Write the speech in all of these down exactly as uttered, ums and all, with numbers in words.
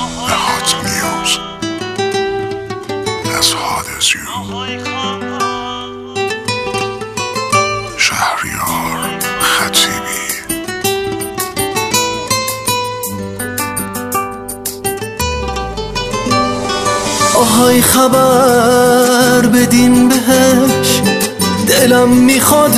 The hot news as hot as you. شهریار خطیبی. آهای خبر بدین بهش، دلم میخواد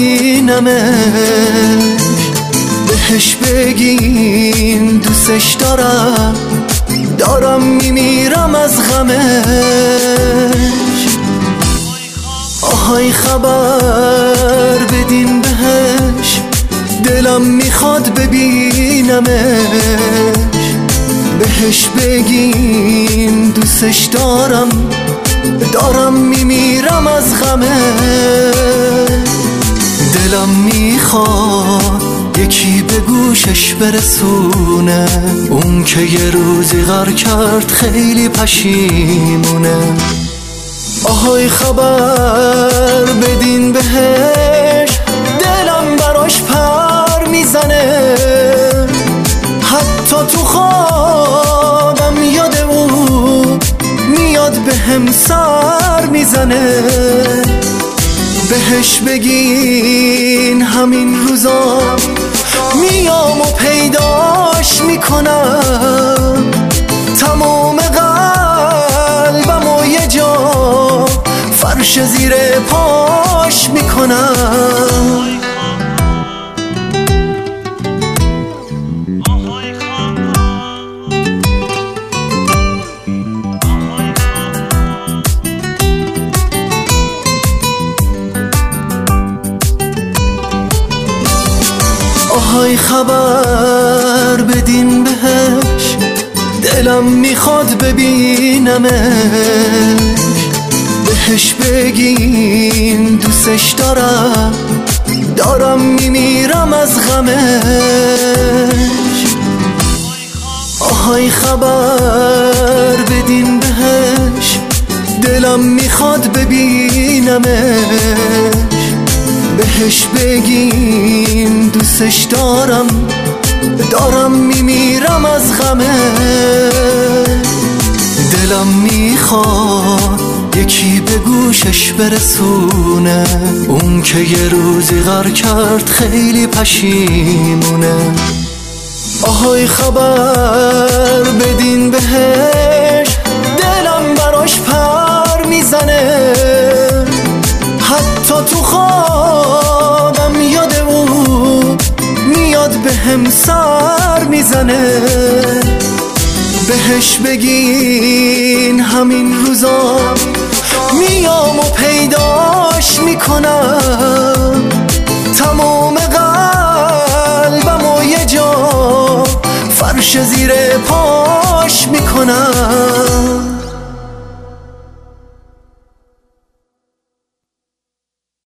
ببینمش. بهش بگین دوستش دارم، دارم میمیرم از غمش. آهای خبر بدین بهش، دلم میخواد ببینمش. بهش بگین دوستش دارم، دارم میمیرم از غمش. دلم میخواد یکی به گوشش برسونه، اون که یه روزی غر کرد خیلی پشیمونه. آهای خبر بدین بهش، دلم براش پر میزنه. حتی تو خوابم یاد او میاد به هم سر میزنه. بهش بگین همین روزا میام و پیداش میکنم. تمام قلبم و یه جا فرش زیر پاش میکنم. آهای خبر بدین بهش، دلم میخواد ببینمش. بهش بگین دوستش دارم، دارم میمیرم از غمش. آهای خبر بدین بهش، دلم میخواد ببینمش. بهش بگین دوستش دارم، دارم میمیرم از غمش. دلم میخواد یکی به گوشش برسونه، اون که یه روزی غر کرد خیلی پشیمونه. آهای خبر بدین بهش، دلم براش پر میزنه. حتی تو خوابم یاد او میاد به هم سر میزنه. بهش بگین همین روزا میام و پیداش میکنم. تمام قلبم و یه جا فرش زیر پاش میکنم.